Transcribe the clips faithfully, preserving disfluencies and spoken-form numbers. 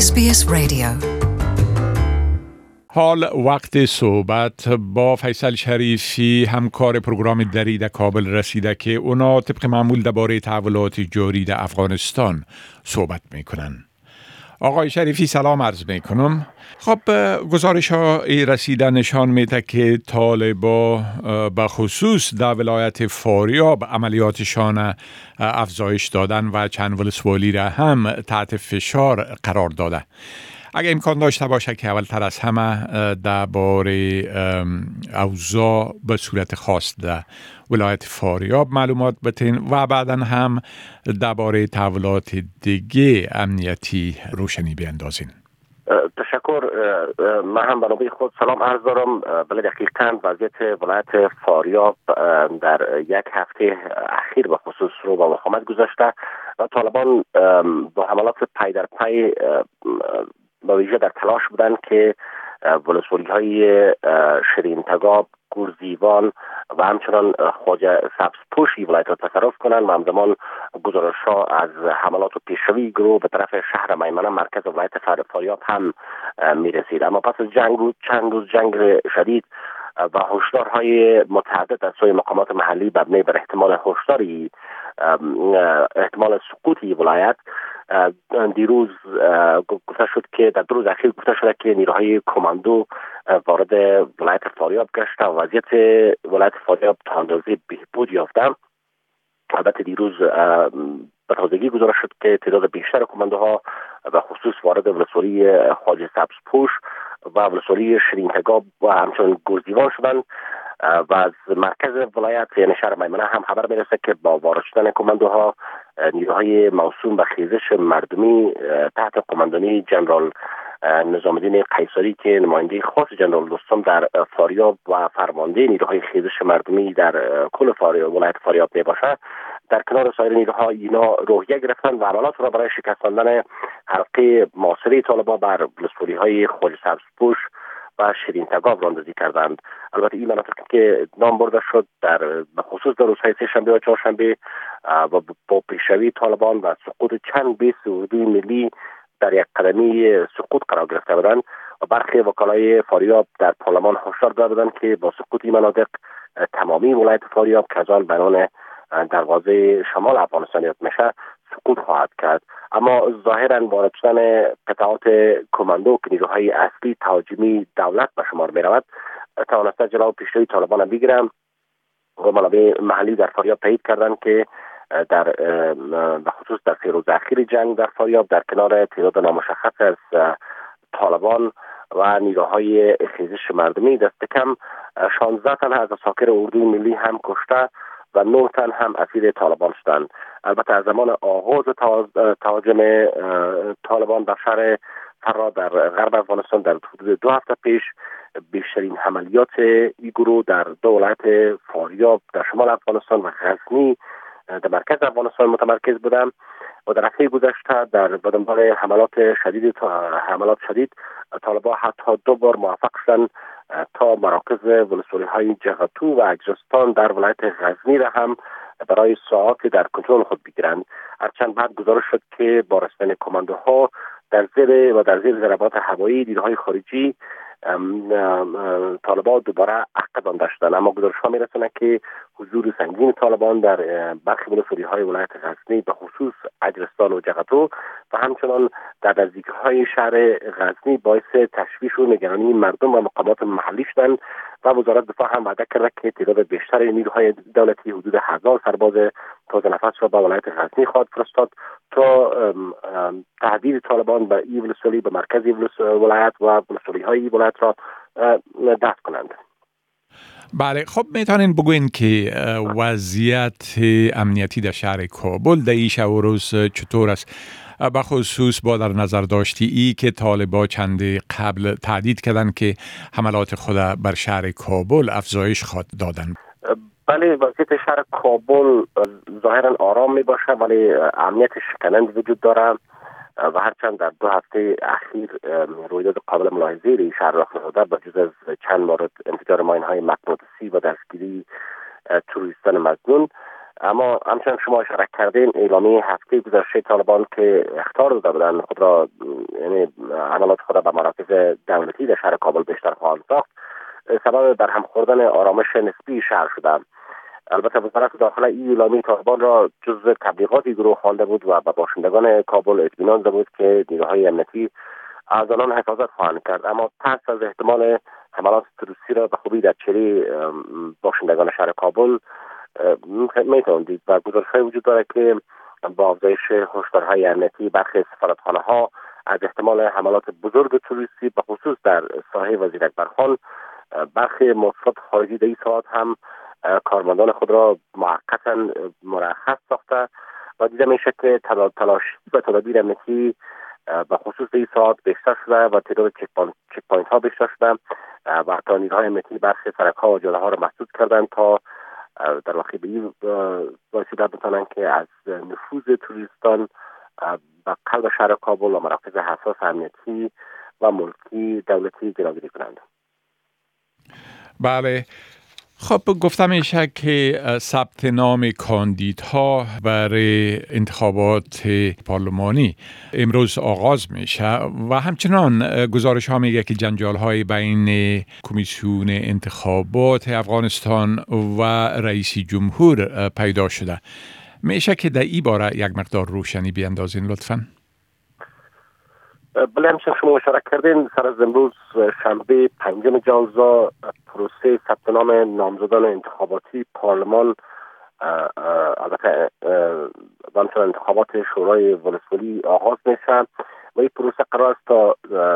اس بی اس رادیو. حال وقت صحبت با فیصل شریفی، همکار پروگرام دری در کابل رسیده که اونا طبق معمول درباره تحولات جاری در افغانستان صحبت میکنن. آقای شریفی سلام عرض میکنم. خب گزارش ها رسیده نشان میده که طالبا به خصوص در ولایت فاریاب عملیاتشان افزایش دادن و چند ولسوالی را هم تحت فشار قرار داده. اگه امکان داشته باشه که اولتر از همه درباره اوضاع به صورت خاص در ولایت فاریاب معلومات بتین و بعدا هم درباره تحولات دیگه امنیتی روشنی بیندازین. تشکر. من هم به نوبه خود سلام عرض دارم. بله دقیقاً وضعیت ولایت فاریاب در یک هفته اخیر به خصوص رو به مخامت گذاشته و طالبان با حملات پی در پی با ویژه در تلاش بودند که ولسوالی های شیرین تگاب، گورزیوان و همچنان خواجه سبزپوشی ولایت را تصرف کنند و همزمان گزارش ها از حملات و پیشروی گروه به طرف شهر میمنه مرکز ولایت فاریاب هم میرسید. اما پس از جنگ و چند روز جنگ شدید و هشدارهای متعدد از سوی مقامات محلی مبنی بر احتمال هشداری احتمال سقوطی ولایت، دیروز گفته شد که در دو روز اخیر گفته شده که نیروهای کماندو وارد ولایت فاریاب گشته و وضعیت ولایت فاریاب تا اندازه بهبود یافته. البته دیروز به تازگی گزارش شد که تعداد بیشتر کماندوها و خصوص وارد ولسوالی خواجه سبزپوش و ولسوالی شیرین تگاب و همچنان گورزیوان شدند و از مرکز ولایت یعنی شهر میمنه هم خبر میرسه که با وارد شدن کماندوها نیروهای موسوم به خیزش مردمی تحت قماندانی جنرال نظام الدین قیصری که نماینده خاص جنرال رستم در فاریاب و فرمانده نیروهای خیزش مردمی در کل فاریاب ولایت فاریاب می باشه، در کنار سایر نیروها اینا روحیه گرفتن و عملات را برای شکستاندن حلقه معاصره طالبان بر ولسوالی های خواجه سبزپوش و شیرین تگاب راندازی کردند. البته این مناطق که نام برده شد در به خصوص در روزهای سه شنبه و چهارشنبه و با پیشروی طالبان و سقوط چند بیس اردوی ملی در یک قدمی سقوط قرار گرفته بودند و برخی وکلای فاریاب در پارلمان هشدار داده بودند که با سقوط این مناطق تمامی ولایت فاریاب که از آن بیان دروازه شمال افغانستان یاد میشه سقوط خواهد کرد. اما ظاهرا وارد شدن قطعات کماندو که نیروهای اصلی تهاجمی دولت به شمار می رود توانسته جلو پیشروی طالبان بگیرند و منابع محلی در فاریاب تایید کردند که در به خصوص در سه روز اخیر جنگ در فاریاب در کنار تعداد نامشخص از طالبان و نیروهای خیزش مردمی دست کم شانزده تن از عساکر اردوی ملی هم کشته و نه تن هم اسیر طالبان شدند. البته از زمان آغاز تهاجم طالبان در شهر فرا در غرب افغانستان در حدود دو هفته پیش بیشترین عملیات این گروه در دو ولایت فاریاب در شمال افغانستان و غزنی در مرکز افغانستان متمرکز بودند و در هفته گذشته در دنبال حملات شدید حملات شدید طالبان حتی دو بار موفق شدند تا مراکز ولسوالی های جغتو و اگرستان در ولایت غزنی را هم برای ساعات در کنترل خود بگیرند. هرچند بعد گزارش شد که با رسیدن کماندوها در زیر و در زیر ضربات هوایی نیروهای خارجی طالبان دوباره عقب داشتند. اما گزارش‌ها می‌رساند که حضور سنگین طالبان در برخی ولسوالی های ولایت غزنی به خصوص اجرستان و جغتو و همچنان در نزدیکی‌های شهر غزنی باعث تشویش و نگرانی مردم و مقامات محلی شدند و وزارت دفاع هم وعده کرده که تعداد بیشتر نیروهای دولتی حدود هزار سرباز تازه نفس را به ولایت غزنی خواهد فرستاد تا تهدید طالبان به این ولسوالی به مرکز ولایت و ولسوالی های ولایت را دفع کنند. بله، خب میتونین بگوین که وضعیت امنیتی در شهر کابل در این شب و روز چطور است؟ به خصوص با در نظر داشتی ای که طالبان چند قبل تهدید کردند که حملات خود بر شهر کابل افزایش خواهد دادند. بله، وضعیت شهر کابل ظاهرا آرام می باشه ولی امنیت شکننده وجود داره و هرچند در دو هفته اخیر رویداد قابل ملاحظه این شهر رخ نداده با جز از چند مورد انفجار ماین‌های مغناطیسی و دستگیری توریستان مجنون، اما همچنان شما اشاره کردین اعلامیه هفته گذشته طالبان که اخطار داده بودند خود را یعنی حملات خود به مراکز دولتی در شهر کابل بیشتر خواهند ساخت، سبب برهم خوردن آرامش نسبی شهر شده. البته وزارت داخله این اعلامیه طالبان را جزء تبلیغاتی گروه خوانده بود و به باشندگان کابل اطمینان داده بود که نیروهای امنیتی از آنان حفاظت خواهند کرد، اما ترس از احتمال حملات تروریستی را به خوبی در چهره باشندگان شهر کابل میتوان دید و گزارش‌های وجود دارد که با افزایش هشدارهای امنیتی برخی سفارتخانه‌ها از احتمال حملات بزرگ تروریستی به خصوص در ساحه وزیر اکبرخان، برخی مؤسسات خارجی در این ساعت هم کارمندان خود را موقتا مرخص ساخته و دیده میشه که تلاشی و تدابیر امنیتی به خصوص این ساعت بیشتر شده و تعداد چک پوینت ها بیشتر شده و حتی نیروهای امنیتی برخی سرک ها و جاده ها را مسدود کردند تا در واقع به این وسیله بتوانند که از نفوذ توریستان به قلب شهر کابل و مراکز حساس امنیتی و ملکی دولتی جلوگیری کنند. بله، خب گفتم میشه که ثبت نام کاندیدها برای انتخابات پارلمانی امروز آغاز میشه و همچنان گزارش ها میگه که جنجال های بین کمیسیون انتخابات افغانستان و رئیس جمهور پیدا شده. میشه که در این باره یک مقدار روشنی بیاندازین لطفاً؟ بله، همچنین شما اشاره کردین، سر از امروز شنبه پنجم جوزا پروسه ثبت نام نامزدان انتخاباتی پارلمان، البته همچنین انتخابات شورای ولسوالی آغاز میشه و این پروسه قرار است تا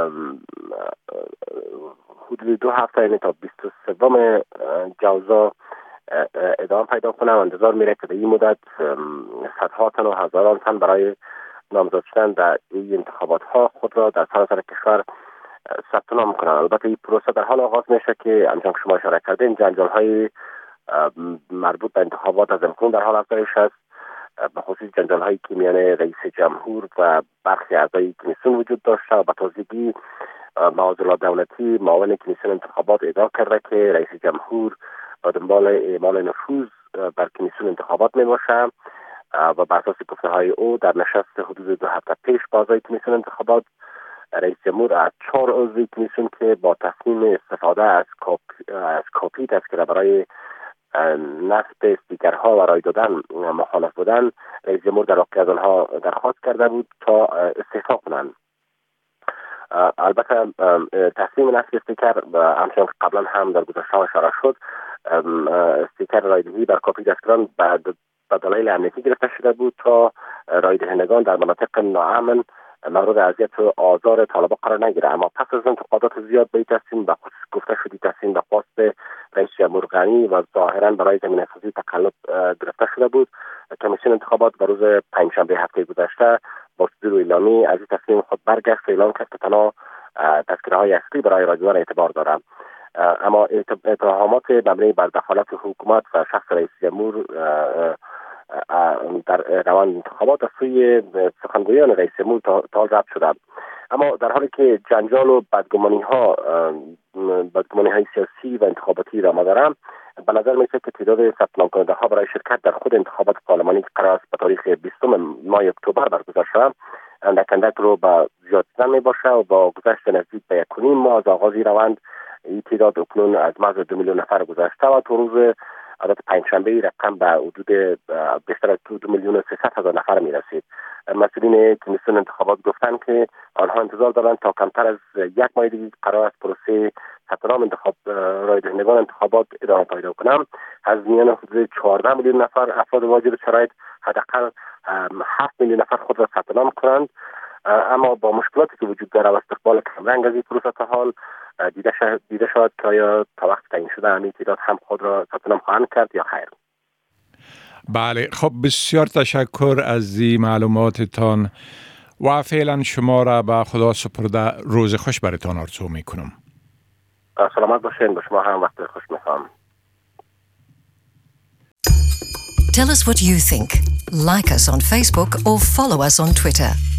حدود دو هفته، یعنی تا بیست و سوم جوزا ادامه پیدا کنه و انتظار میره که در این مدت صدها تن و هزاران تن برای نامزد شدن در این انتخابات ها خود را در سراسر کشور ثبت نام کنند. البته این پروسه در حال آغاز میشه که همچنان که شما اشاره کردین جنجال های مربوط به انتخابات از امکان در حال افزایش است، به خصوص جنجال هایی که میان رئیس جمهور و برخی اعضای کمیسیون وجود داشته و به تازگی معاذالله دولتی معاون کمیسیون انتخابات ادعا کرده که رئیس جمهور با دنبال اعمال نفوذ بر کمیسیون انتخابات می باشه و بر اساس گفته های او در نشست حدود دو هفته پیش با اعضای کمیسیون انتخابات رئیس جمهور از چهار عضو کمیسیون که با تصمیم استفاده از کاپی از کاپی تذکره برای نصب استیکرها و رای دادن مخالف بودن، رئیس جمهور در واقع از آنها درخواست کرده بود تا استعفا کنند. البته تصمیم نصب استیکر همچنان که قبلا هم در گذشته اشاره شد، استیکر رایدهی بر کاپی تذکران بعد به دلایل امنیتی گرفته شده بود تا رای دهندگان در مناطق ناامن مورد اذیت و آزار طالبان قرار نگیره. اما پس از انتقادات زیاد به این تصمیم، به خصوص گفته شدی تصمیم به خواست رئیس جمهور غنی و ظاهرا برای زمینه‌سازی تقلب گرفته شده بود، کمیسیون انتخابات در روز پنجشنبه هفته گذشته با صدور اعلامی از این تصمیم خود برگشت و اعلام کرد که تنها تذکره‌های اصلی برای رای دادن اعتبار دارد. اما اتهامات مبنی بر دخالت حکومت و شخص رئیس جمهور در روند انتخابات از سوی سخنگویان رئیس جمهور تا ضبط شده. اما در حالی که جنجال و بدگمانی ها بدگمانی های سیاسی و انتخاباتی را دارم، به نظر می‌رسد که تعداد ثبت نام کننده ها برای شرکت در خود انتخابات پارلمانی که قرار است به تاریخ بیستم ماه اکتبر برگزار شود اندک اندک رو به زیاد شدن میباشه و با گذشت نزدیک به یک و نیم ماه از آغاز روند این تعداد اکنون از مرز دو میلیون نفر گذشته و تو روز عدد پنجشنبه رقم به حدود بیشتر از دو میلیون و سیصد هزار نفر میرسید. مسئولین کمیسیون انتخابات گفتند که آنها انتظار دارند تا کمتر از یک ماه دیگر قرار است پروسه ثبت نام انتخاب رای دهندگان انتخابات ادامه پیدا کنند. از میان حدود چهارده میلیون نفر افراد واجد شرایط حداقل هفت میلیون نفر خود را ثبت نام کنند. اما با مشکلاتی که وجود دارد و استقبال کمرنگ از این پروسه تا حال دیده شد دیده شد که آیا تا وقت تعیین شده همین تعداد هم خود را ثبت نام خواهند کرد یا خیر. بله، خب بسیار تشکر از این معلوماتتان و فعلا شما را به خدا سپرده. روز خوش براتان آرزو میکنم. سلامت باشین. به شما هم وقت خوش میخوام. Tell us what you think. Like us on Facebook or follow us on Twitter.